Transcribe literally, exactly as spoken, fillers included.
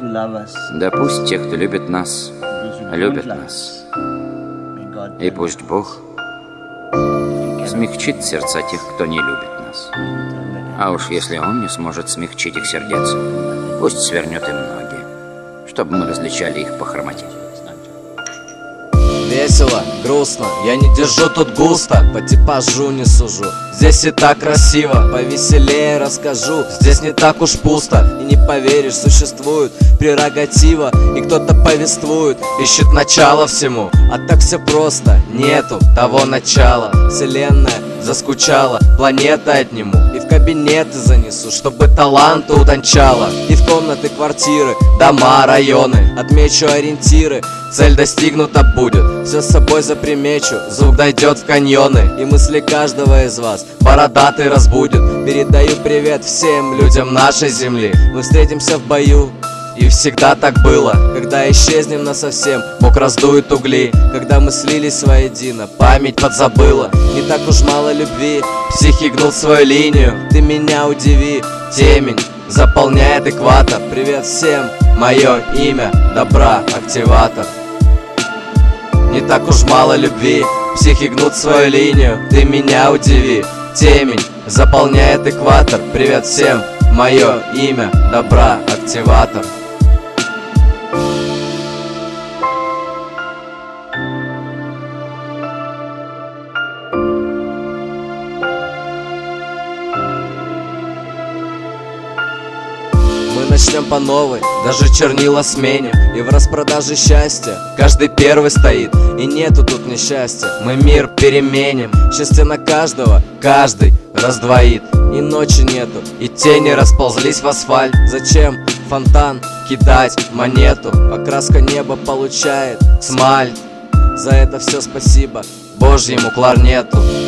Да пусть те, кто любит нас, любят нас. И пусть Бог смягчит сердца тех, кто не любит нас. А уж если Он не сможет смягчить их сердец, пусть свернет им ноги, чтобы мы различали их по хромоте. Весело, грустно, я не держу тут густо, по типажу не сужу. Здесь и так красиво, повеселее расскажу. Здесь не так уж пусто, и не поверишь, существует прерогатива. И кто-то повествует, ищет начало всему. А так все просто, нету того начала. Вселенная заскучала, планеты отниму и в кабинеты занесу, чтобы таланты утончала. И в комнаты, квартиры, дома, районы отмечу ориентиры, цель достигнута будет. Все с собой запримечу, звук дойдет в каньоны, и мысли каждого из вас бородатый разбудит. Передаю привет всем людям нашей земли. Мы встретимся в бою, и всегда так было. Когда исчезнем насовсем, Бог раздует угли. Когда мы слились воедино, память подзабыла. Не так уж мало любви, психи гнул свою линию. Ты меня удиви, темень заполняет экватор. Привет всем, мое имя добра, активатор. Не так уж мало любви, психи гнут свою линию. Ты меня удиви, темень заполняет экватор. Привет всем, мое имя добра, активатор. Мы начнем по новой, даже чернила сменим. И в распродаже счастья каждый первый стоит, и нету тут несчастья. Мы мир переменим, счастье на каждого каждый раздвоит. И ночи нету, и тени расползлись в асфальт. Зачем фонтан кидать монету? Окраска неба получает смальт. За это все спасибо Божьему кларнету.